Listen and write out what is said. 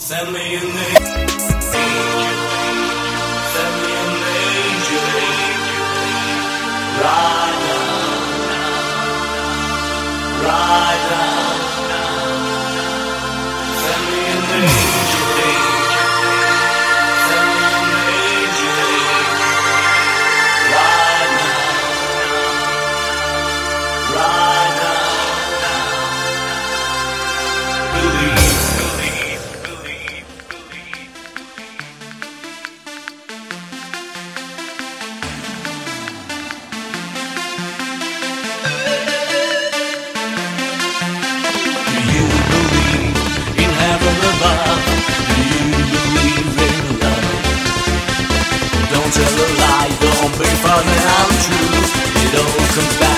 Send me an angel. Send me an angel. Right now. Right now. Send me an angel. Send me an angel. Right now. Right now. Believe. Tell a lie, don't be funny, I'm true. It all comes back.